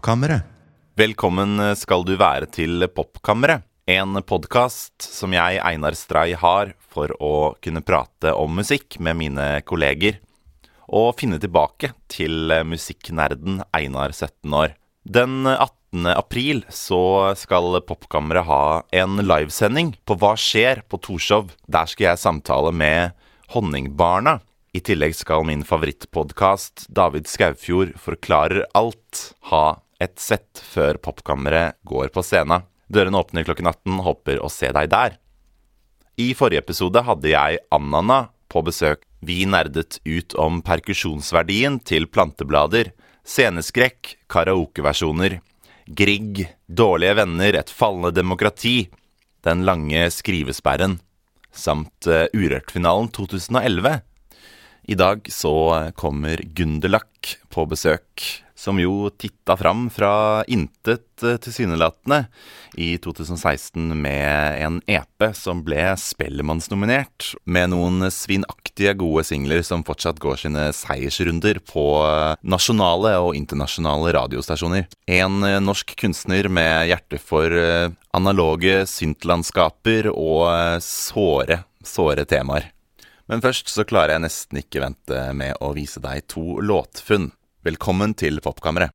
Popkammeret. Velkommen skal du være til Popkammeret, en podcast som jeg, Einar Stray, har for å kunne prate om musikk med mine kolleger, og finne tilbake til musikknerden Einar 17 år. Den 18. april så skal Popkammeret ha en livesending på Hva skjer på Torshov. Der skal jeg samtale med Honningbarna. I tillegg skal min favorittpodcast, David Skaufjord forklarer alt, ha et sett før Popkammeret går på scenen. Døren åpner klokken 18, håper å se deg der. I forrige episode hadde jeg Anna på besøk. Vi nerdet ut om perkusjonsverdien til planteblader, sceneskrekk, karaokeversjoner, Grieg, dårlige venner, et fallende demokrati, den lange skrivesperren, samt Urørt-finalen 2011. I dag så kommer Gunderlach på besøk, som jo tittet fram fra intet tilsynelatende i 2016 med en EP som ble Spellemannsnominert, med noen svinaktige gode singler som fortsatt går sine seiersrunder på nasjonale og internasjonale radiostasjoner. En norsk kunstner med hjerte for analoge syntlandskaper og såre temaer. Men først så klarer jeg nesten ikke vente med å vise deg 2 låtfunn. Velkommen til Popkammeret.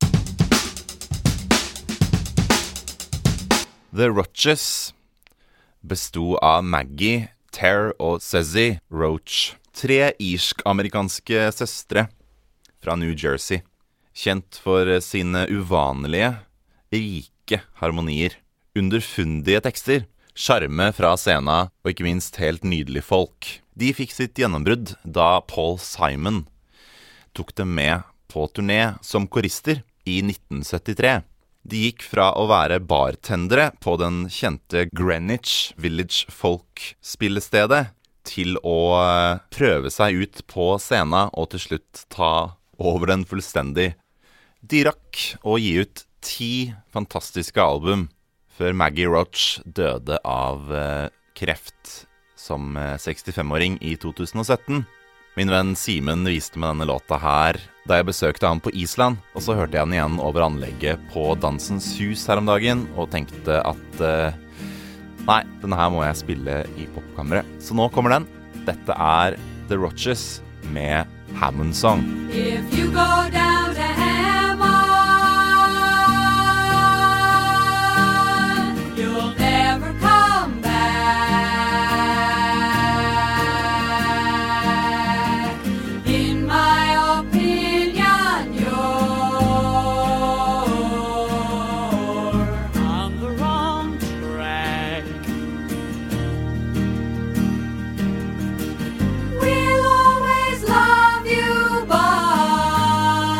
The Roches bestod av Maggie, Ter og Suzy Roach. 3 irsk-amerikanske søstre fra New Jersey, kjent for sine uvanlige, rike harmonier, underfundige tekster, charme fra scenen og ikke minst helt nydelig folk. De fikk sitt gjennombrudd da Paul Simon tok dem med på turné som korister i 1973. De gikk fra å være bartendere på den kjente Greenwich Village Folk-spillestedet til å prøve seg ut på scenen og til slutt ta over den fullstendig. De rakk å gi ut 10 fantastiske album før Maggie Roach døde av kreft som 65-åring i 2017. Min venn Simen viste meg denne låta her da jeg besøkte han på Island, og så hørte jeg den igjen over anlegget på Dansens Hus her om dagen, og tenkte at nei, denne her må jeg spille i Popkammeret. Så nå kommer den. Dette er The Roches med Hammond Song. If you go down to Hammond, you'll never come back. In my opinion, you're on the wrong track. We'll always love you, but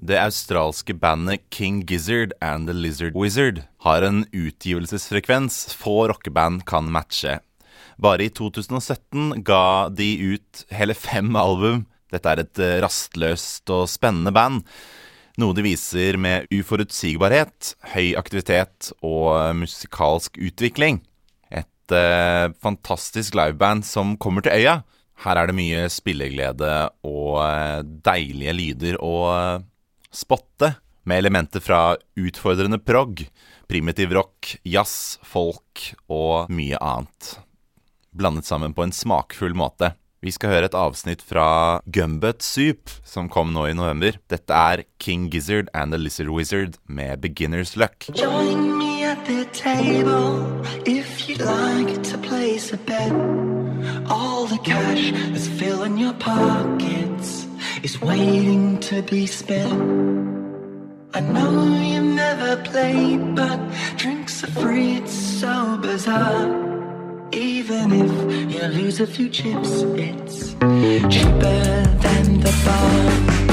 Det australske bandet King Gizzard and the Lizard Wizard har en utgivelsesfrekvens få rockeband kan matche. Bare i 2017 ga de ut hele 5 album. Dette et rastløst og spennende band, noe de viser med uforutsigbarhet, høy aktivitet og musikalsk utvikling. Et fantastisk liveband som kommer til øya. Her det mye spilleglede og deilige lyder å spotte, med elementer fra utfordrende prog, primitiv rock, jazz, folk og mye annet. Blandet sammen på en smakfull måte. Vi skal høre et avsnitt fra Gumbutt Soup, som kom nå i november. Dette King Gizzard and the Lizard Wizard med Beginner's Luck. Join me at the table if you'd like to place a bet. All the cash that's filling your pockets is waiting to be spent. I know you've never played, but drinks are free, it's so bizarre. Even if you lose a few chips, it's cheaper than the bar.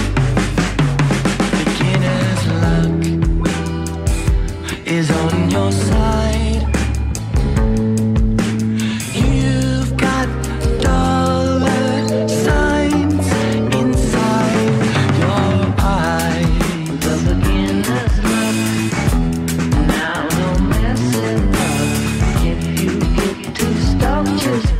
Beginner's luck is on your side. You've got dollar signs inside your eyes. The beginner's luck, now don't mess it up. If you get too stuck, just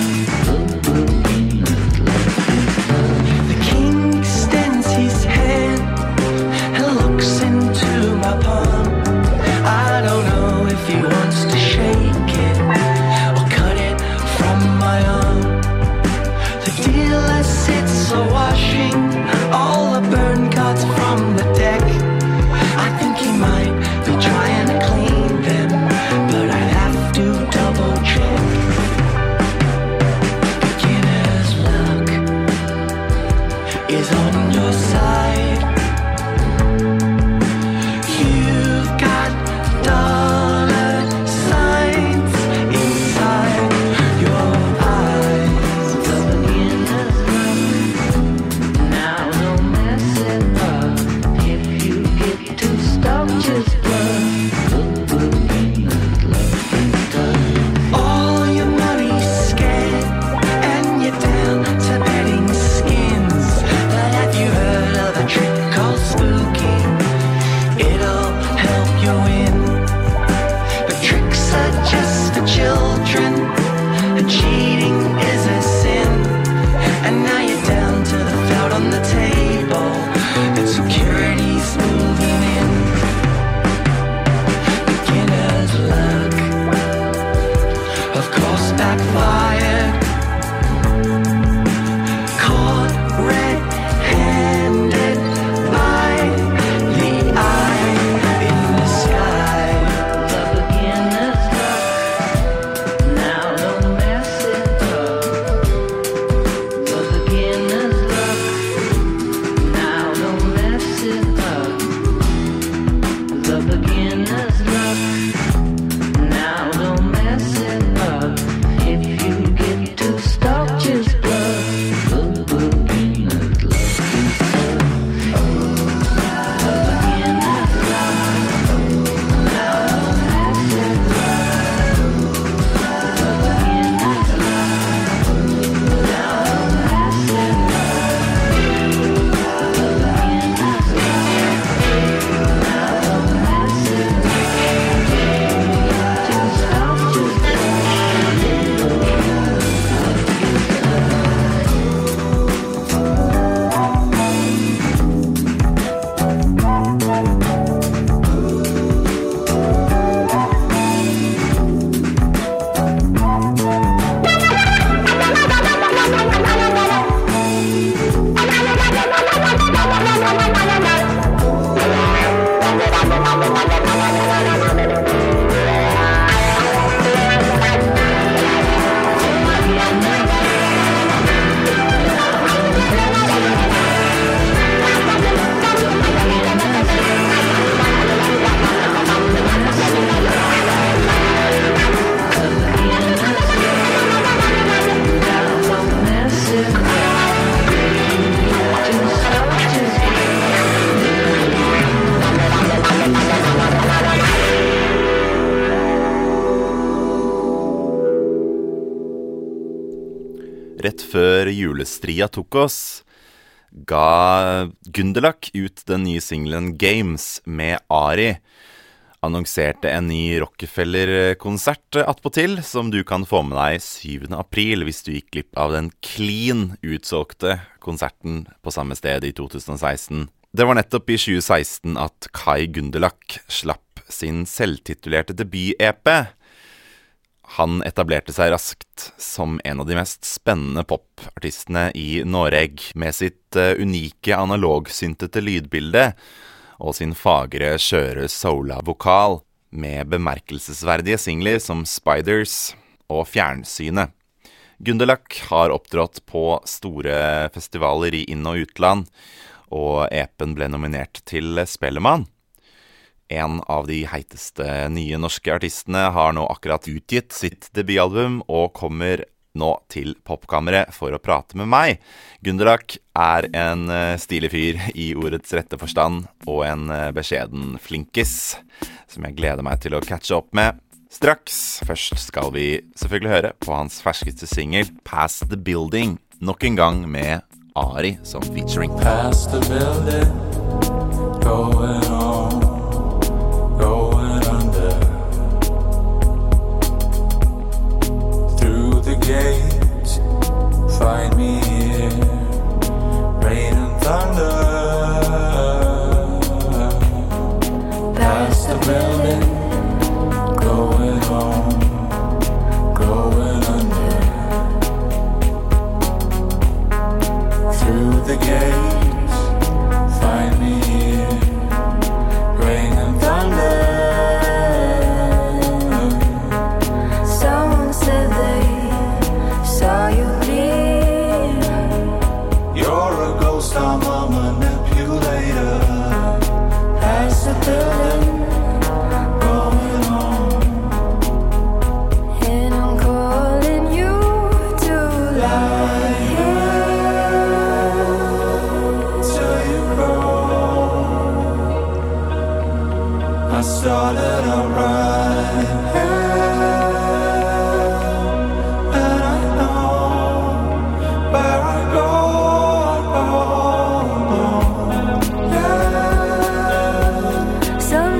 the king extends his hand and looks into my palm. I don't know if he wants to shake it or cut it from my arm. The dealer sits washing all the burned cards from the deck. I think he might be trying to clean them, but I'd have to double check. Beginner's luck is on your side. You've got dollar signs inside your eyes. The beginner's luck, now don't mess it up. If you get too stuck, just all your money's scared and you're down to betting skins. But have you heard of a trick called spooky? It'll help you win. But tricks are just for children, and cheating is a sin. And now you're down to the flout on the table, and security's moving in. Beginner's luck, of course backfired. Caught red-handed by the eye in the sky. The beginner's luck, now don't mess it up. The rett før julestria tok oss, ga Gunderlach ut den nye singlen Games med Ari, annonserte en ny Rockefeller-konsert attpåtil, som du kan få med deg 7. april hvis du gikk glipp av den clean utsolgte konserten på samme sted i 2016. Det var nettopp i 2016 at Kai Gunderlach slapp sin selvtitulerte debut-EP. Han etablerte seg raskt som en av de mest spennende popartistene i Norge, med sitt unike analogsyntete lydbilde og sin fagre, skjøre soula-vokal, med bemerkelsesverdige singler som Spiders og Fjernsynet. Gunderlach har opptrådt på store festivaler i inn- og utland, og epen ble nominert til Spellemann. En av de heiteste nye norske artistene har nå akkurat utgitt sitt debutalbum og kommer nå til Popkammeret for å prate med meg. Gunderlach er en stilig fyr i ordets rette forstand og en beskjeden flinkis som jeg gleder meg til å catche opp med straks. Først skal vi selvfølgelig høre på hans ferskeste single Past the Building, nok en gang med Ari som featuring. Past the building, going on, going under. Through the gate, find me here, rain and thunder. Past the building, going on, going under. Through the gates, find me here, rain and thunder. Someone said they saw you bleed. You're a ghost, I'm a manipulator. Past the building, Going on, and I'm calling you to lie till you grow. I started out right, and I know where I go, yeah. Some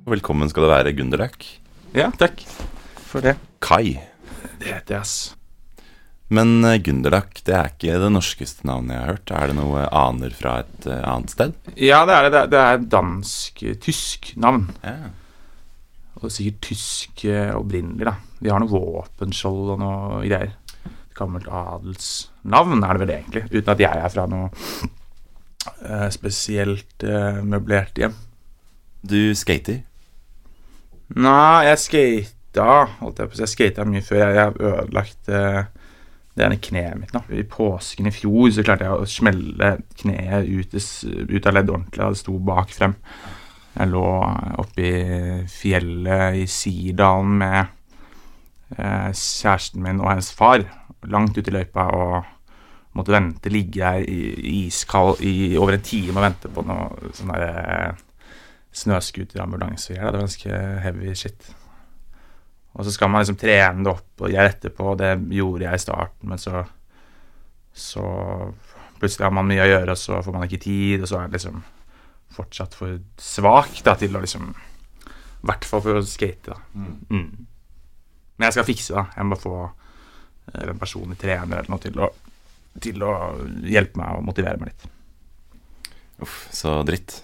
Velkommen skal det være, Gunderlach. Ja, takk for det. Kai. Det heter jeg, ass. Men Gunderlach, det er ikke det norskeste navnet jeg har hørt. Er det noe aner fra et annet sted? Ja, det er det. Det er dansk-tysk navn. Ja. Og sikkert tysk opprinnelig, da. Vi har noe våpenskjold og noe greier. Gammelt adelsnavn er det vel egentlig, uten at jeg er fra noe spesielt møblert hjem. Du skater? Nei, jeg skata mye før. Jeg har ødelagt det ene kneet mitt nå. I påsken i fjor så klarte jeg å smelle kneet ut av ledd ordentlig, og det sto bak frem. Jeg lå oppe i fjellet i Sirdalen med kjæresten min og hennes far, langt ut i løypa, og måtte ligge der i iskald i over en time og vente på noe sånn der snøskuterambulanse. Det var ganske heavy shit. Og så skal man liksom trene det opp, og jeg etterpå, det gjorde jeg i starten, men så plutselig har man mye å gjøre, og så får man ikke tid, og så er det liksom fortsatt for svak da, til å liksom, i hvert fall for å skate da. Men jeg skal fikse da, jeg må bare få en personlig trener eller noe til å hjelpe meg og motivere meg litt. Uff, så dritt.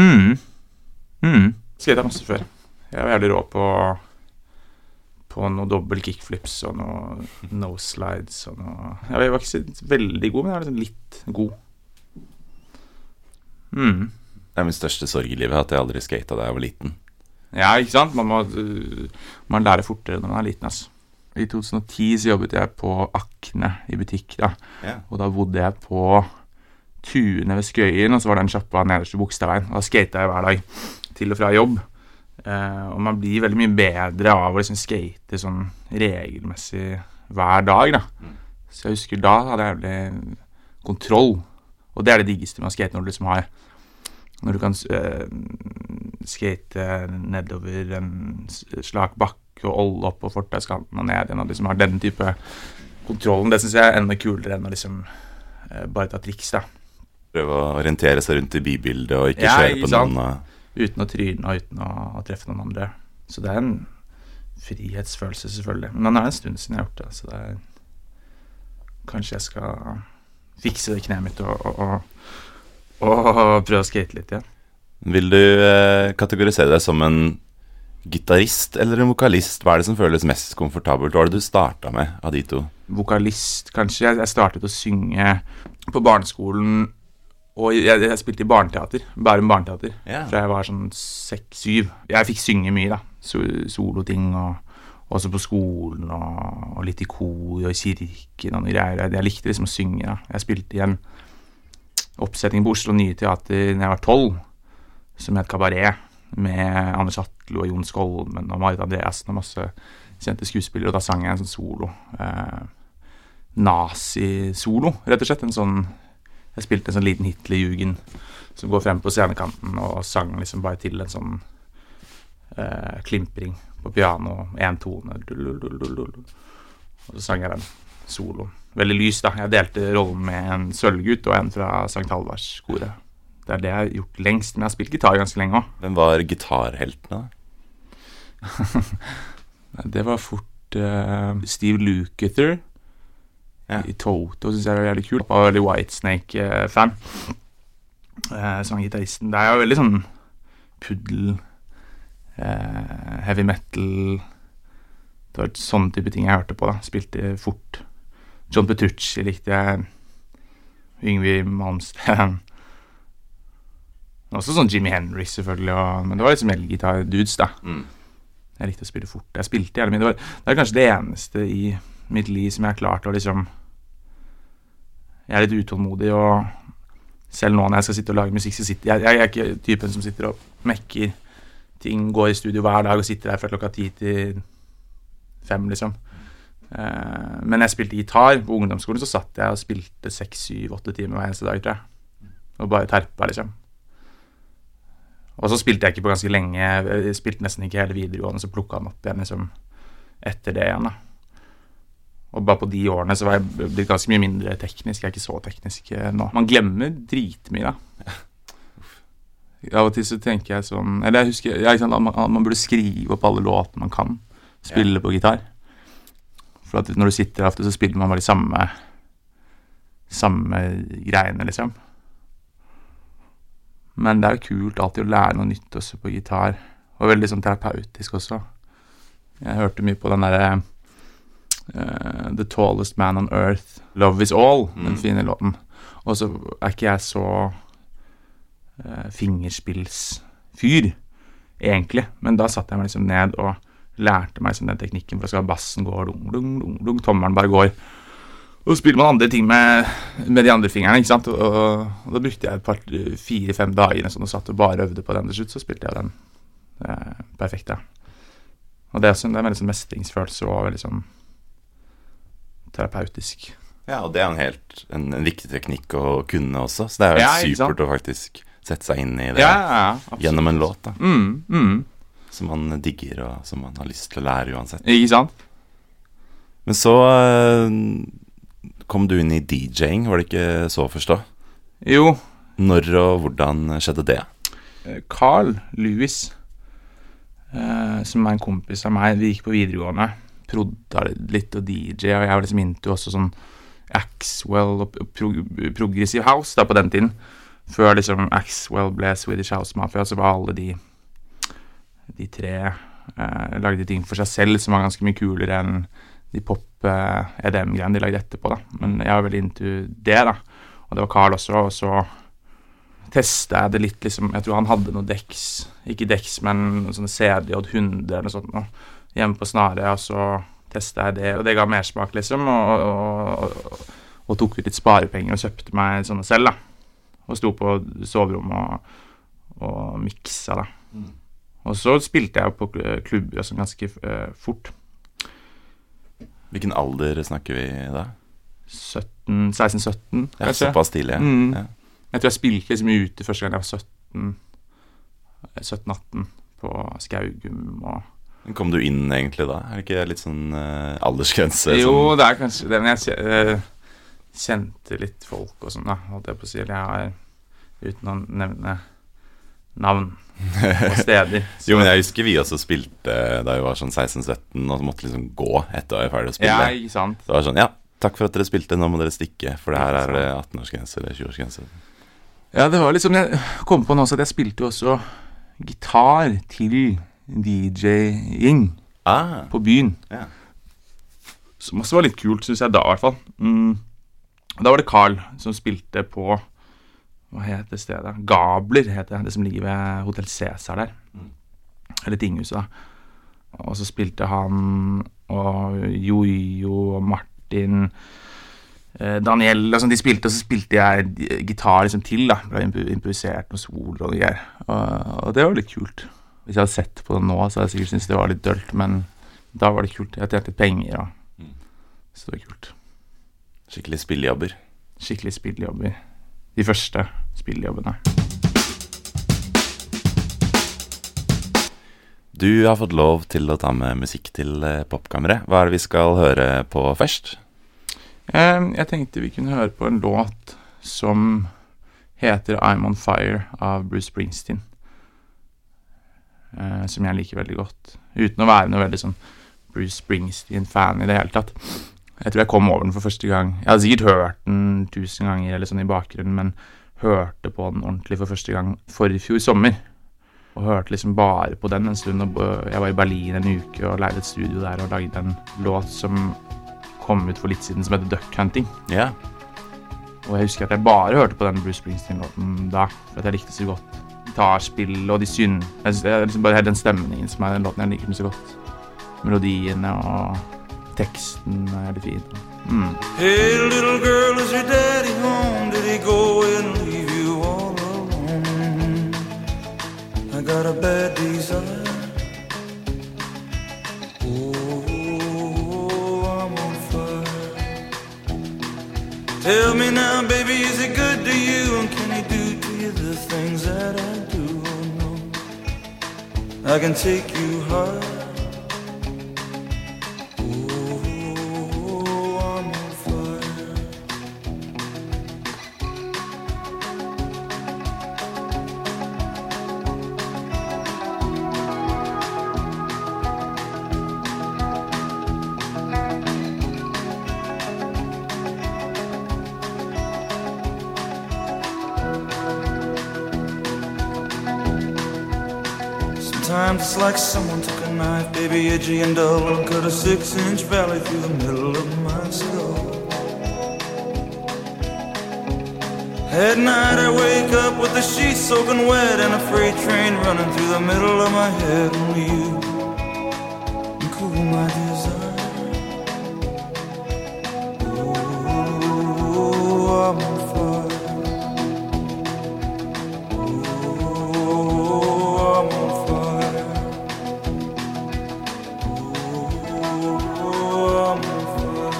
Skate masse før. Jeg var jævlig rå på noen dobbel kickflips og noen no-slides og noe. Jeg var ikke så veldig god, men jeg var liksom litt god. Det er min største sorg i livet at jeg aldri skatet da jeg var liten. Ja, ikke sant? Man lærer fortere når man er liten, altså. I 2010 så jobbet jeg på Akne i butikk da. Ja. Og da bodde jeg på Tune ved Skøyen, og så var den kjappa nederst i Bogstadveien. Og da skatet jeg hver dag til og fra jobb. Og man blir veldig mye bedre av å liksom skate sånn regelmessig hver dag da. Så jeg husker da hadde jeg jævlig kontroll, og det er det diggeste med å skate når du kan skate nedover en slak bakke og holde opp på fortauskanten og ned igjen, og liksom har den type kontrollen. Det synes jeg er enda kulere enn å liksom bare ta triks da. Prøve å orientere seg rundt i bibildet og ikke kjøre på noen. Uten å tryne og uten å treffe noen andre. Så det er en frihetsfølelse selvfølgelig. Men det er en stund siden jeg har gjort det, så det er kanskje jeg skal fikse det kneet mitt og prøve å skate litt igjen. Vil du kategorisere deg som en gitarist eller en vokalist? Hva er det som føles mest komfortabelt? Hva er det du startet med av de to? Vokalist, kanskje. Jeg startet å synge på barneskolen, og jeg spilte i barneteater, Bærum barneteater, fra jeg var sånn 6-7. Jeg fikk synge mye da, soloting, og også på skolen, og litt i kor, og i kirken, og noe greier. Jeg likte liksom å synge da. Jeg spilte i en oppsetning på Oslo Nye Teater når jeg var 12, som het Kabaret, med Anders Atlo og Jon Skolmen og Marit Andreasen og masse kjente skuespillere, og da sang jeg en sånn solo, nazi-solo, rett og slett, jeg spilte en sånn liten Hitlerjugend som går frem på scenekanten og sang liksom bare til en sånn klimpring på piano, en tone, og så sang jeg den solo. Veldig lys da, jeg delte rollen med en sølvgutt og en fra Sankt Halvards-koret. Det er det jeg har gjort lengst, men jeg har spilt gitar ganske lenge også. Hvem var gitarheltene da? Det var fort Steve Lukather. I Toto synes jeg var veldig kult. Jeg var veldig Whitesnake-fan. Som gitaristen. Det er jo veldig sånn puddel, heavy metal. Det var sånne type ting jeg hørte på da. Spilte fort. John Petrucci likte jeg. Yngwie Malmsteen. Også sånn Jimi Hendrix selvfølgelig, men det var liksom elgitar-dudes da. Jeg likte å spille fort. Jeg spilte gjerne mye. Det er kanskje det eneste i mitt liv som jeg har klart å liksom... Jeg er litt utålmodig, og selv nå når jeg skal sitte og lage musikk, så sitter jeg er ikke typen som sitter og mekker ting, går i studio hver dag og sitter der fra klokka 10 til 5 liksom. Men jeg spilte gitar på ungdomsskolen, så satt jeg og spilte 6, 7, 8 timer hver eneste dag, tror jeg. Og bare terpa liksom. Og så spilte jeg ikke på ganske lenge, jeg spilte nesten ikke hele videregående, så plukket han opp igjen liksom etter det igjen da. Og bare på de årene så var jeg blitt ganske mye mindre teknisk, jeg er ikke så teknisk nå. Man glemmer dritmye da. Av og til så tenker jeg sånn, eller jeg husker, ikke sant, at man burde skrive opp alle låtene man kan spille på gitar. For at når du sitter ofte, så spiller man bare de samme greiene, liksom. Men det er jo kult alltid å lære noe nytt også på gitar, og veldig sånn terapeutisk også. Jeg hørte mye på den der The Tallest Man on Earth, Love is All, den fine låten. Og så er ikke jeg så fingerspillsfyr, egentlig. Men da satt jeg meg liksom ned og lærte meg liksom den teknikken for at bassen går dung, dung, dung, dung, tommelen bare går. Og så spiller man andre ting med de andre fingrene, ikke sant? Og da brukte jeg et par 4-5 dager sånn, og satt og bare øvde på den til slutt, så spilte jeg den perfekt, ja. Og det er en veldig sånn mestringsfølelse og veldig sånn terapeutisk. Ja, og det er en viktig teknikk å kunne også, så det er jo supert å faktisk sette seg inn i det gjennom en låt da. Som man digger og som man har lyst til å lære uansett. Ikke sant? Men så kom du inn i DJing, var det ikke så å forstå? Jo. Når og hvordan skjedde det? Carl Lewis, som er en kompis av meg, vi gikk på videregående, prodda litt og DJ, og jeg var liksom into også sånn Axwell og Progressive House da på den tiden. Før liksom Axwell ble Swedish House Mafia, så var alle de tre lagde ting for seg selv som var ganske mye kulere enn de pop-EDM-greiene de lagde etterpå da. Men jeg var veldig into det da. Og det var Carl også, og så testet jeg det litt liksom, jeg tror han hadde noen decks, ikke decks, men sånne CDJ100 eller noe sånt nå, hjemme på Snare, og så testet jeg det, og det ga mersmak liksom, og tok ut litt sparepenger og kjøpte meg sånne selv da. Og sto på soverommet og miksa da. Og så spilte jeg på klubber sånn ganske fort. Hvilken alder snakker vi da? 16-17. Ja, såpass tidlig. Ja. Jeg tror jeg spilte liksom ute første gang jeg var 17-18 på Skaugum. Kom du inn egentlig da? Er det ikke litt sånn aldersgrense? Jo, det er kanskje det, men jeg kjente litt folk og sånn da, holdt jeg på å si. Jeg har, uten å nevne navn og steder. Jo, men jeg husker vi også spilte da vi var sånn 16-17, og så måtte liksom gå etter å være ferdig å spille. Ja, ikke sant. Så var det sånn, ja, takk for at dere spilte, nå må dere stikke, for det her er 18-årsgrense eller 20-årsgrense. Ja, det var liksom, jeg kom på nå så at jeg spilte jo også gitar til DJ-ing på byen. Ja. Som også var litt kult, synes jeg da i hvert fall. Da var det Carl som spilte på, hva heter stedet? Gabler heter det som ligger ved Hotel Cæsar der. Eller Tinghuset da. Og så spilte han og Jojo og Martin, Daniel og sånn, de spilte, og så spilte jeg gitar liksom til da. Ble improvisert noen soler og greier. Og det var litt kult. Hvis jeg hadde sett på det nå, så hadde jeg sikkert syntes det var litt dølt, men da var det kult. Jeg tjente litt penger, så det var kult. Skikkelig spillejobber. Skikkelig spillejobber. De første spillejobbene. Du har fått lov til å ta med musikk til Popkammeret. Hva er det vi skal høre på først? Jeg tenkte vi kunne høre på en låt som heter I'm on Fire av Bruce Springsteen. Som jeg liker veldig godt. Uten å være noe veldig sånn Bruce Springsteen-fan i det hele tatt. Jeg tror jeg kom over den for første gang. Jeg hadde sikkert hørt den 1000 ganger eller sånn i bakgrunnen, men hørte på den ordentlig for første gang forfjor sommer. Og hørte liksom bare på den en stund. Og jeg var i Berlin en uke og leide et studio der og lagde en låt som kom ut for litt siden som heter Duck Hunting. Ja. Og jeg husker at jeg bare hørte på den Bruce Springsteen-låten da, for at jeg likte så godt gitarspill og de synd. Jeg liksom bare helt den stemningen som er den låten, jeg liker den så godt. Melodiene og teksten er det fint. Hey little girl, is your daddy home? Did he go and leave you all alone? I got a bad desire. Tell me now, baby, is it good to you? And can he do to you the things that I do? Oh no, I can take you high. Oh, I'm on fire. Sometimes it's like someone took a knife, baby, edgy and dull, and cut a 6-inch valley through the middle of my skull. At night I wake up with the sheets soaking wet and a freight train running through the middle of my head. Only you can cool my desire. Oh, I'm on fire. Oh, I'm on fire. Oh, I'm on fire.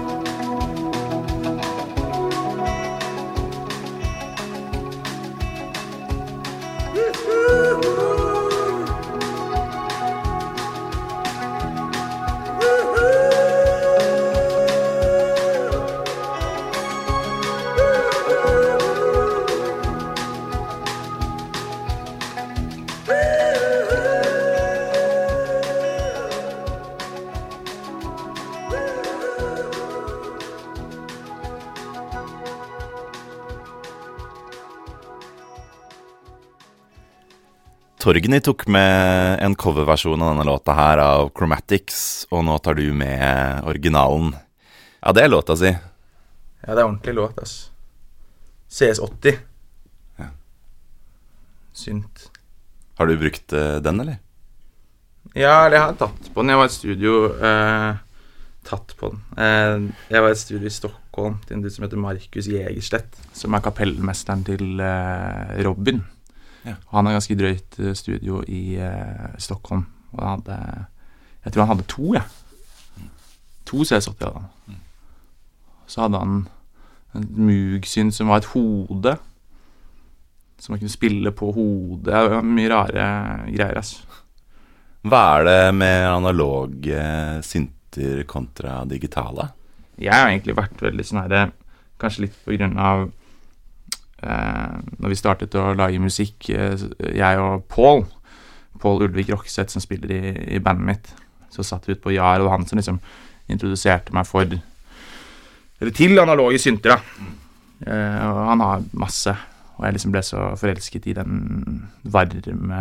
Torgny tok med en coverversjon av denne låta her av Chromatics, og nå tar du med originalen. Ja, det er låta si. Ja, det er ordentlig låt, ass. CS80. Ja. Synt. Har du brukt den, eller? Ja, eller jeg har tatt på den. Jeg var i et studio tatt på den. Jeg var i et studio i Stockholm til en dude som heter Markus Jegerstedt, som er kapellmesteren til Robin. Ja. Og han har ganske drøyt studio i Stockholm. Og jeg tror han hadde 2, ja. 2 CS80 hadde han. Så hadde han en Moog-synt som var et hode, som man kunne spille på hodet. Det var mye rare greier, altså. Hva er det med analoge synter kontra digitale? Jeg har egentlig vært veldig sånn her, kanskje litt på grunn av når vi startet å lage musikk, jeg og Paul Ulvik Rokseth, som spiller i bandet mitt, så satt vi ut på Jar, og han som liksom introduserte meg til analoge synter, da. Og han har masse, og jeg liksom ble så forelsket i den varme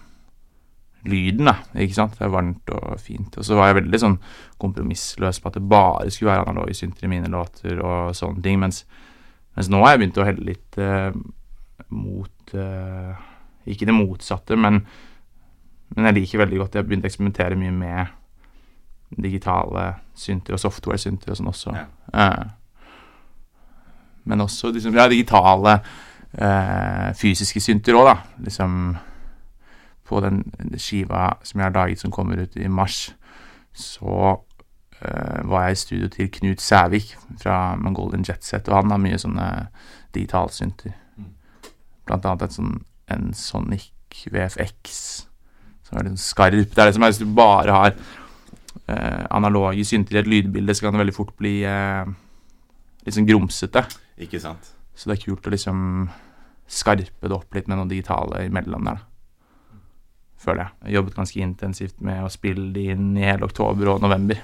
lyden, da, ikke sant? Det er varmt og fint. Og så var jeg veldig sånn kompromissløs på at det bare skulle være analoge synter i mine låter og sånne ting, mens nå har jeg begynt å helle litt mot ikke det motsatte, men jeg liker veldig godt. Jeg har begynt å eksperimentere mye med digitale synter og software-synter og sånn også. Ja. Men også liksom, ja, digitale fysiske synter også, da. Liksom på den skiva som jeg har laget som kommer ut i mars, så var jeg i studio til Knut Sævik fra Mongolian Jet Set, og han har mye sånne digitalsynter. Blant annet en Sonic VFX, som er litt skarp. Det er det som er, hvis du bare har analoge synter i et lydbilde, så kan det veldig fort bli litt sånn grumsete. Ikke sant? Så det er kult å liksom skarpe det opp litt med noe digitale imellom der, da. Føler jeg. Jeg jobbet ganske intensivt med å spille det inn i hele oktober og november.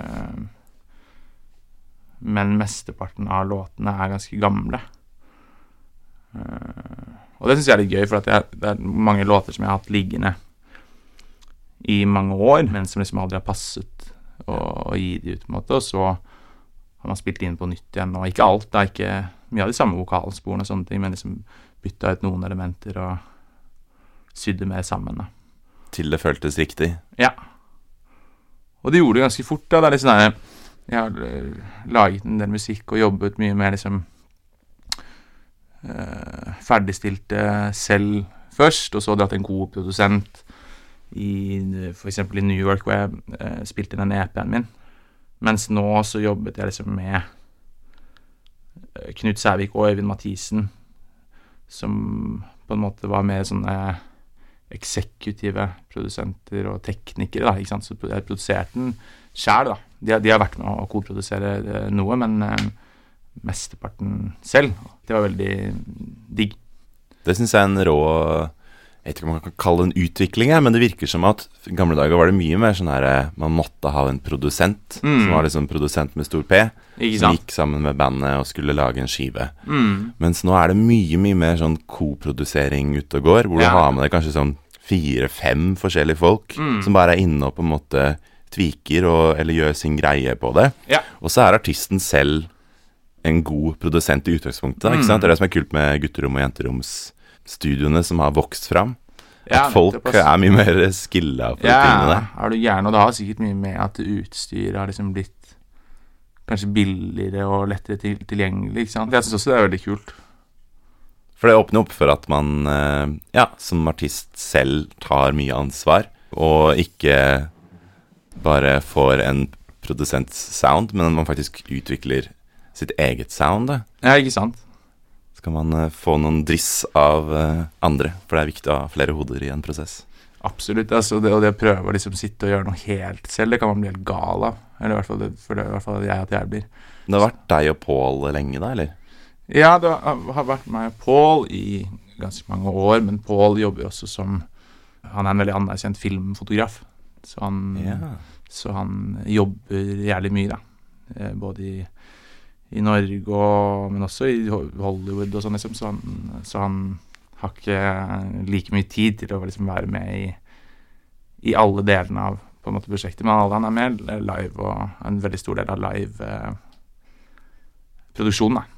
Men mesteparten av låtene er ganske gamle. Og det synes jeg er litt gøy, for at det er mange låter som jeg har hatt liggende i mange år, men som liksom aldri har passet å gi de ut på en måte, og så har man spilt inn på nytt igjen, og ikke alt, det er ikke mye av de samme vokalsporene og sånne ting, men liksom bytta ut noen elementer og sydde mer sammen, da. Til det føltes riktig. Ja. Og det gjorde det ganske fort, da. Det er litt sånn her, jeg har laget en del musikk og jobbet mye med liksom ferdigstilte selv først, og så dratt en god produsent for eksempel i New York, hvor jeg spilte inn den EP-en min. Mens nå så jobbet jeg liksom med Knut Sævik og Øyvind Mathisen, som på en måte var mer sånne eksekutive produsenter og teknikere, da, ikke sant? Så jeg produserte den selv, da. De har vært med å koprodusere noe, men mesteparten selv. Det var veldig digg. Det synes jeg er en rå, jeg vet ikke om man kan kalle det en utvikling her, men det virker som at i gamle dager var det mye mer sånn her, man måtte ha en produsent, som var liksom produsent med stor P, som gikk sammen med bandet og skulle lage en skive. Mens nå er det mye mer sånn koprodusering ute og går, hvor du har med deg kanskje sånn 4-5 forskjellige folk som bare inne og på en måte tviker eller gjør sin greie på det. Ja. Og så artisten selv en god produsent i utgangspunktet, ikke sant? Det det som kult med gutterom- og jenteromsstudioene som har vokst fram. Ja, At folk mye mer skilla på de tingene der. Ja, du gjerne, og det har sikkert mye med at utstyr har liksom blitt kanskje billigere og lettere tilgjengelig, ikke sant? Jeg synes også det veldig kult. For det åpner opp for at man, som artist selv tar mye ansvar, og ikke bare får en produsents sound, men man faktisk utvikler sitt eget sound. Da. Ja, ikke sant? Skal man få noen driss av andre, for det viktig å ha flere hoder i en prosess. Absolutt, altså det å prøve å liksom sitte og gjøre noe helt selv, det kan man bli helt gal av. Eller i hvert fall for det er i hvert fall jeg blir. Det har vært deg og Paul lenge da, eller? Ja, det har vært meg og Paul i ganske mange år, men Paul jobber også som, han er en veldig anerkjent filmfotograf, så han jobber jævlig mye da, både i Norge, men også i Hollywood og sånn, liksom, så han har ikke like mye tid til å liksom være med i alle delene av på en måte prosjektet, men han er med live, og en veldig stor del av live produksjonen da.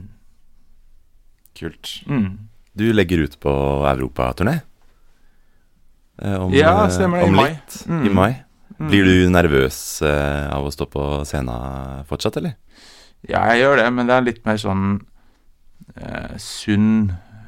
Kult. Du legger ut på Europa-turné? Ja, stemmer det, om litt, i mai. Blir du nervøs av å stå på scenen fortsatt, eller? Ja, jeg gjør det, men det er litt mer sånn sunn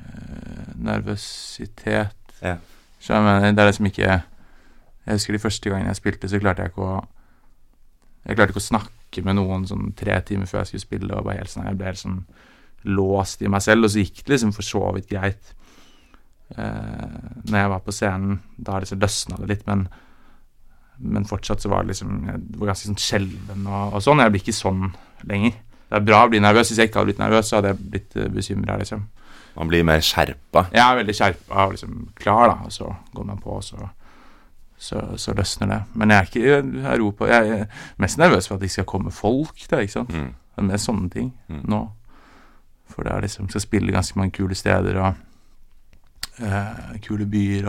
nervøsitet. Ja. Så jeg mener, det er liksom ikke, jeg husker de første gangen jeg spilte, så klarte jeg ikke å snakke med noen sånn 3 timer før jeg skulle spille, og bare helt sånn, jeg ble helt sånn låst i meg selv, og så gikk det liksom for så vidt greit. Når jeg var på scenen, da liksom løsnet det litt, men fortsatt så var det liksom, jeg var ganske sånn skjelven og sånn, jeg blir ikke sånn lenger. Det er bra å bli nervøs, hvis jeg ikke hadde blitt nervøs, så hadde jeg blitt bekymret, liksom. Man blir mer skjerpa. Jeg er veldig skjerpa og liksom klar da, og så går man på, og så løsner det. Men jeg er ikke i Europa, jeg er mest nervøs for at det ikke skal komme folk der, ikke sant? Det er mer sånne ting nå. For det er liksom, skal spille ganske mange kule steder og kule byer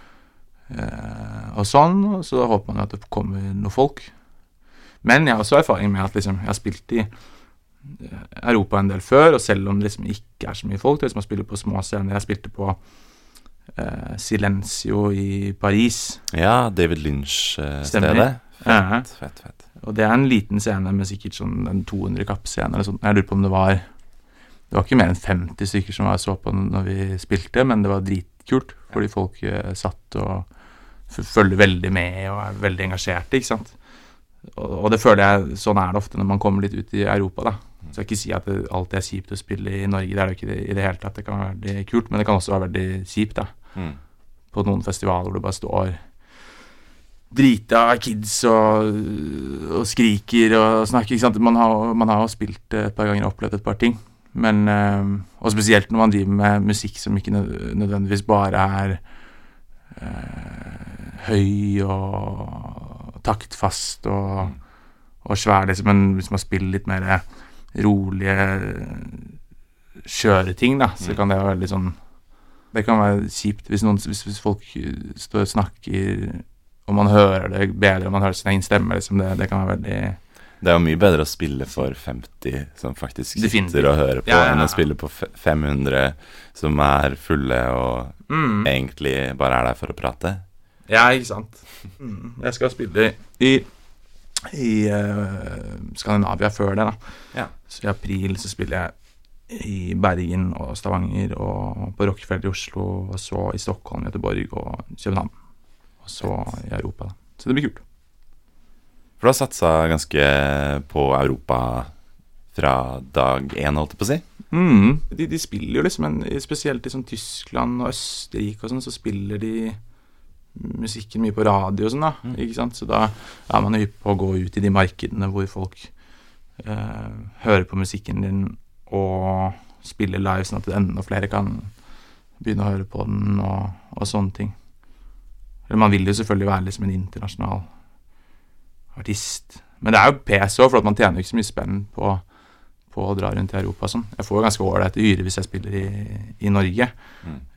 og sånn, og så håper man at det kommer noen folk. Men jeg har også erfaring med at liksom, jeg har spilt i Europa en del før, og selv om det liksom ikke er så mye folk, det er liksom å spille på små scener. Jeg spilte på Silencio i Paris. Ja, David Lynch-stedet. Fett. Og det er en liten scene med sikkert sånn en 200 kappscene eller sånt. Jeg lurer på om det var ikke mer enn 50 stykker som var så på når vi spilte, men det var dritkult, fordi folk satt og følger veldig med og er veldig engasjerte, ikke sant? Og det føler jeg, sånn er det ofte når man kommer litt ut i Europa da. Så jeg kan ikke si at det alltid er kjipt å spille i Norge, det er det ikke i det hele tatt. Det kan være veldig kult, men det kan også være veldig kjipt da. På noen festivaler hvor det bare står drita kids og skriker og snakker, ikke sant? Man har jo spilt et par ganger og opplevd et par ting. Men, og spesielt når man driver med musikk som ikke nødvendigvis bare er høy og taktfast og svær, liksom, men hvis man spiller litt mer rolige kjøreting da, så kan det være veldig sånn, det kan være kjipt hvis folk står og snakker og man hører det bedre, og man hører sin egen stemme, liksom, det kan være veldig. Det er jo mye bedre å spille for 50 som faktisk sitter og hører på, enn å spille på 500 som er fulle og egentlig bare er der for å prate. Ja, ikke sant. Jeg skal spille i Skandinavia før det da. Ja. Så i april så spiller jeg i Bergen og Stavanger og på Rockefeld i Oslo, og så i Stockholm, Göteborg og København, og så i Europa da. Så det blir kult. For du har satset ganske på Europa fra dag 1, holdt jeg på å si? De spiller jo liksom, spesielt i sånn Tyskland og Østerrike og sånn, så spiller de musikken mye på radio og sånn da, ikke sant? Så da er man jo på å gå ut i de markedene hvor folk hører på musikken din og spiller live, sånn at enda flere kan begynne å høre på den og sånne ting. Eller man vil jo selvfølgelig være liksom en internasjonal artist. Men det er jo pes også, for at man tjener jo ikke så mye spenn på å dra rundt i Europa og sånn. Jeg får jo ganske ålreit hyre hvis jeg spiller i Norge.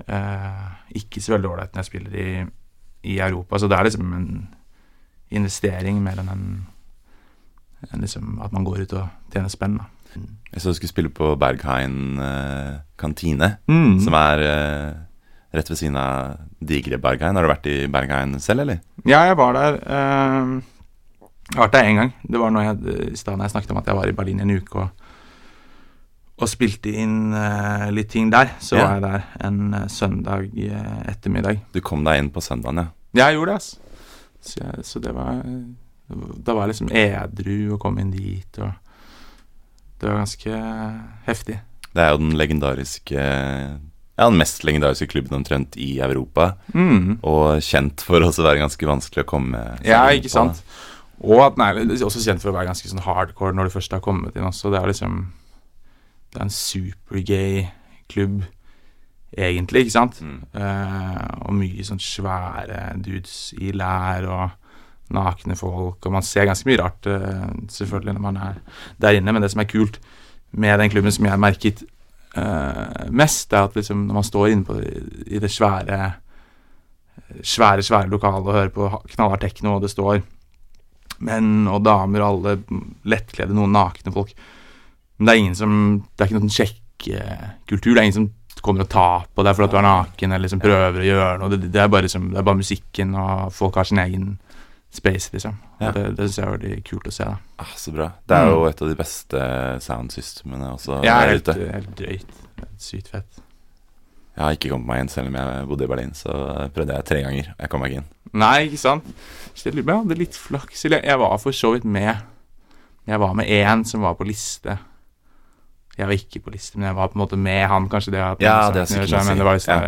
ikke så veldig ålreit når jeg spiller i Europa, så det liksom en investering mer enn en liksom at man går ut og tjener spenn da. Jeg så du skulle spille på Berghain kantine, som rett ved siden av digre Berghain. Har du vært i Berghain selv, eller? Ja, jeg var der. Jeg har vært der en gang. Det var når i stedet jeg snakket om at jeg var i Berlin i en uke og spilte inn litt ting der. Så var jeg der en søndag ettermiddag. Du kom deg inn på søndagen, ja? Ja, jeg gjorde det, altså. Så det var... Da var jeg liksom edru å komme inn dit, og det var ganske heftig. Det jo den legendariske... Ja, den mest legendariske klubben omtrent i Europa, og kjent for også være ganske vanskelig å komme ja, ikke sant? Og at den også kjent for å være ganske sånn hardcore når du først har kommet inn også. Det liksom det en supergay klubb egentlig, ikke sant? Og mye sånn svære dudes i lær og nakne folk, og man ser ganske mye rart selvfølgelig når man der inne, men det som kult med den klubben som jeg merket mest at liksom når man står inne i det svære lokalet og hører på knallhard techno, og det står menn og damer og alle lettkledde, noen nakne folk, men det ikke noen sjekkekultur, det ingen som kommer og tar på deg for at du naken eller liksom prøver å gjøre noe, det bare musikken, og folk har sin egen space, liksom. Ja. Det synes jeg var veldig kult å se, da. Så bra. Det jo et av de beste soundsystemene også. Ja, helt drøyt. Sykt fett. Jeg har ikke kommet meg inn, selv om jeg bodde i Berlin, så prøvde jeg 3 ganger. Jeg kom meg ikke inn. Nei, ikke sant? Jeg hadde litt flaks. Jeg var for så vidt med. Jeg var med en som var på liste. Jeg var ikke på liste, men jeg var på en måte med han, kanskje det at... Ja, det sikkert å si. Men det var liksom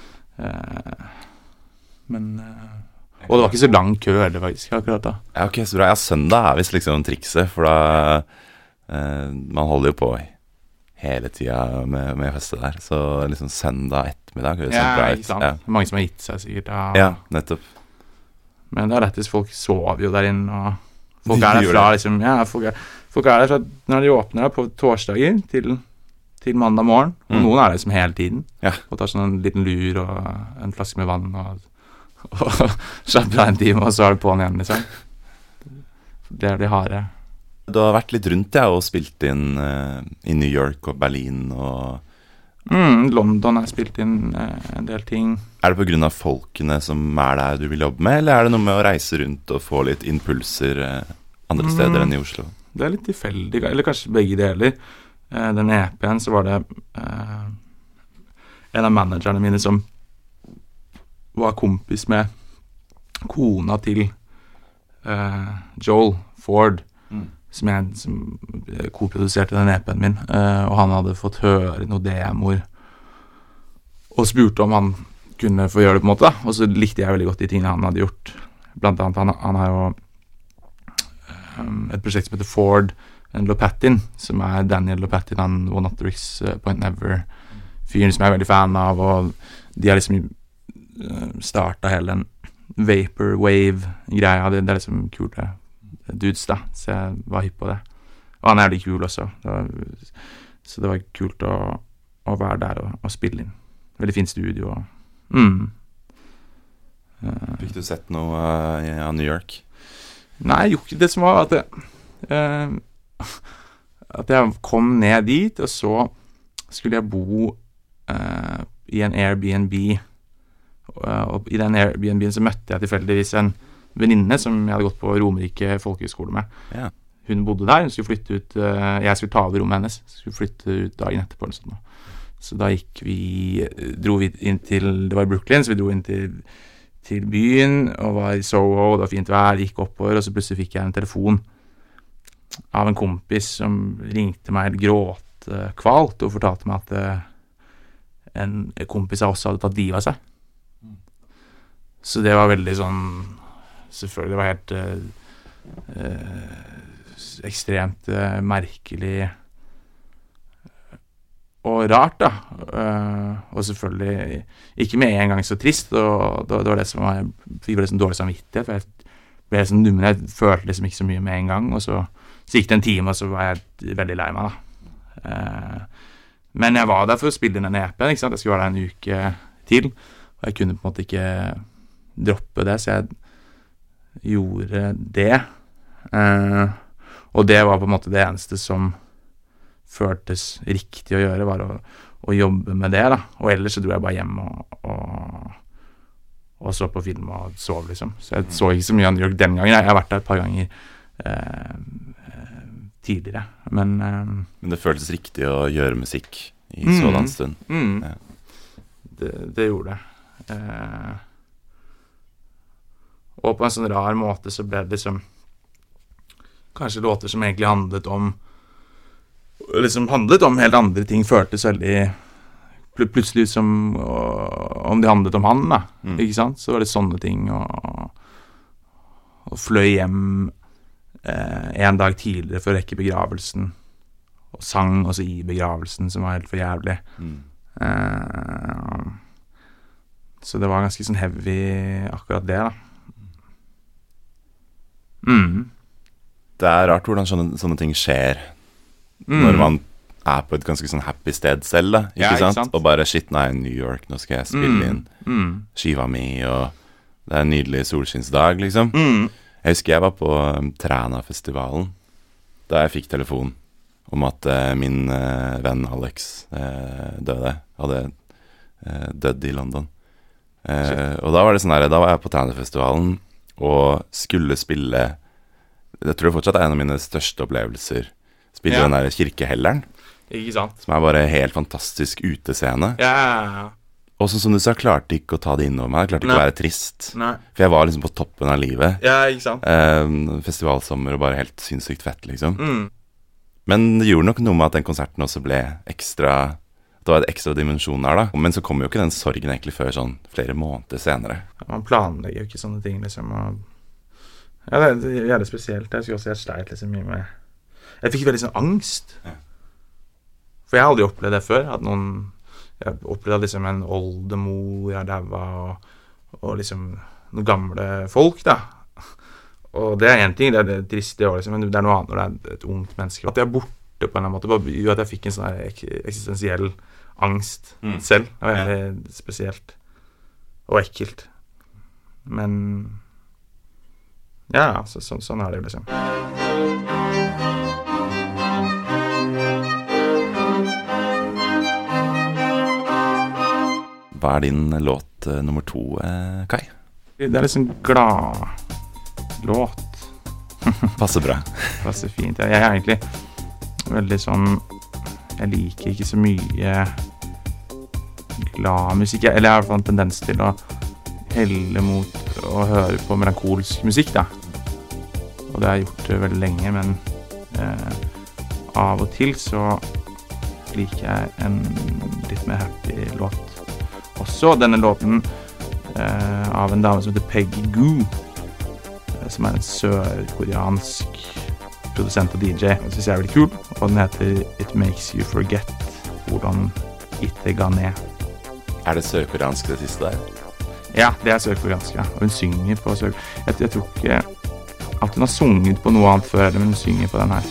og det var ikke så lang kø heller faktisk akkurat da. Ja, ok, så bra. Ja, søndag visst liksom trikset, for da man holder jo på hele tiden med feste der, så liksom søndag ettermiddag høres sånn bra ut. Ikke sant? Ja. Mange som har gitt seg sikkert. Ja, nettopp. Men det lettest, folk sover jo der inne, og folk derfra liksom, ja, folk derfra når de åpner på torsdager til mandag morgen, og noen der liksom hele tiden, og tar sånn en liten lur og en flaske med vann og slapper av en time, og så det på den igjen, liksom. Det de harde. Du har vært litt rundt, og spilt inn i New York og Berlin og... London har jeg spilt inn en del ting. Det på grunn av folkene som der du vil jobbe med, eller det noe med å reise rundt og få litt impulser andre steder enn i Oslo? Det litt tilfeldig, eller kanskje begge deler. Den EP-en så var det en av managerne mine som var kompis med kona til Joel Ford, som koproduserte den EP-en min, og han hadde fått høre noen demoer og spurte om han kunne få gjøre det på en måte, da. Og så likte jeg veldig godt de tingene han hadde gjort. Blant annet, han har jo et prosjekt som heter Ford and Lopatin, som Daniel Lopatin, han One Not The Ricks Point Never-fyren som jeg veldig fan av, og de har liksom startet hele den Vaporwave-greia, det liksom kule dudes da, så jeg var hypp på det. Og han veldig kul også, så det var kult å være der og spille inn. Veldig fin studio. Fikk du sett noe av New York? Nei, jo ikke det som var at jeg kom ned dit, og så skulle jeg bo i en Airbnb, og i den Airbnb-en så møtte jeg tilfeldigvis en venninne som jeg hadde gått på Romerike folkehøyskole med. Ja. Hun bodde der, hun skulle flytte ut, jeg skulle ta over rommet hennes, skulle flytte ut dagen etterpå eller sånt. Så da dro vi inn til, det var i Brooklyn, så vi dro inn til byen, og var i Soho, og det var fint vær, gikk oppover, og så plutselig fikk jeg en telefon av en kompis som ringte meg gråtkvalt, og fortalte meg at en kompis av oss hadde tatt livet av seg. Så det var veldig sånn, selvfølgelig, det var helt ekstremt merkelig og rart da, og selvfølgelig ikke med en gang så trist, og det var det som fikk liksom dårlig samvittighet, for jeg ble liksom nummer, jeg følte liksom ikke så mye med en gang, og så gikk det en time, og så var jeg veldig lei meg da. Men jeg var der for å spille den EP-en, ikke sant? Jeg skulle være der en uke til. Og jeg kunne på en måte ikke droppe det, så jeg gjorde det. Og det var på en måte det eneste som føltes riktig å gjøre, var å jobbe med det, da. Og ellers så dro jeg bare hjem og så på film og sov, liksom. Så jeg så ikke så mye av New York den gangen. Jeg har vært der et par ganger tidligere, men det føltes riktig å gjøre musikk i sådan stund. Ja. Det gjorde det. Og på en sånn rar måte så ble det liksom kanskje låter som egentlig handlet om helt andre ting, føltes veldig plutselig som om de handlet om han, da. Ikke sant? Så var det sånne ting, og fløy hjem en dag tidligere for å rekke begravelsen, og sang også i begravelsen, som var helt for jævlig. Så det var ganske sånn heavy akkurat det, da. Det er rart hvordan sånne ting skjer når man er på et ganske sånn happy sted selv, da, ikke sant? Og bare, shit, nei, New York, nå skal jeg spille inn skiva mi, og det er en nydelig solskinnsdag, liksom. Jeg husker jeg var på Træna-festivalen, da jeg fikk telefon om at min venn Alex hadde dødd i London. Og da var det sånn her, da var jeg på Træna-festivalen og skulle spille, jeg tror det fortsatt er en av mine største opplevelser, spille den der Kirkehelleren. Ikke sant? Som er bare helt fantastisk utescene. Ja. Og sånn som du sa, jeg klarte ikke å ta det innover meg. Jeg klarte ikke å være trist. Nei. For jeg var liksom på toppen av livet. Ja, ikke sant? Festivalsommer og bare helt sinnssykt fett, liksom. Men det gjorde nok noe med at den konserten også ble ekstra. Det var et ekstra dimensjon her, da. Men så kom jo ikke den sorgen egentlig før sånn flere måneder senere. Man planlegger jo ikke sånne ting, liksom. Ja, det er det spesielt. Jeg skulle også jeg sleit liksom mye med. Jeg fikk veldig sånn angst. Ja. For jeg har aldri opplevd det før, at jeg opplevde liksom en oldemor jeg daua, og liksom noen gamle folk, da. Og det er en ting, det er det triste også, liksom, men det er noe annet når det er et ungt menneske. At jeg er borte på en eller annen måte, bare gjør at jeg fikk en sånn eksistensiell angst selv. Det var veldig spesielt og ekkelt. Men ja, sånn er det liksom. Hva er din låt nummer 2, Kai? Det er liksom glad låt. Passer bra. Passer fint. Jeg er egentlig veldig sånn, jeg liker ikke så mye glad musikk, eller jeg har i hvert fall en tendens til å helle mot å høre på melankolsk musikk, da. Og det har jeg gjort veldig lenge, men av og til så liker jeg en litt mer happy låt. Også denne låten av en dame som heter Peggy Gou, som er en sørkoreansk produsent og DJ. Den synes jeg er veldig kul, og den heter It Makes You Forget, hvordan Ite ga ned. Er det sørkoreansk det siste der? Ja, det er sørkoreansk, ja. Og hun synger på sørkoreansk. Jeg tror ikke at hun har sunget på noe annet før, men hun synger på den her.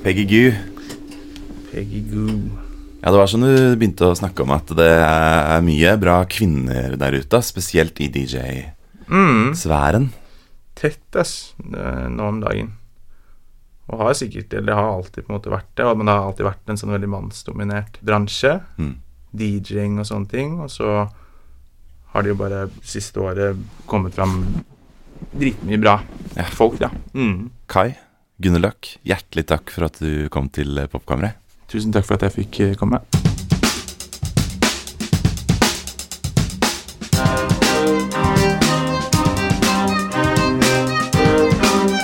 Peggy Goo. Peggy Goo. Ja, det var som du begynte å snakke om at det er mye bra kvinner der ute, spesielt i DJ-sfæren. Tett, ass, nå om dagen. Og har sikkert, eller har alltid på en måte vært det, men det har alltid vært en sånn veldig mannsdominert bransje. DJ-ing og sånne ting, og så har det jo bare siste året kommet fram dritmye bra folk, da. Kai, Gunneløk, hjertelig takk for at du kom til Popkammeret. Tusen takk for at jeg fikk komme.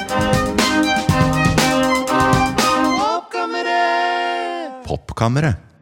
Popkammeret.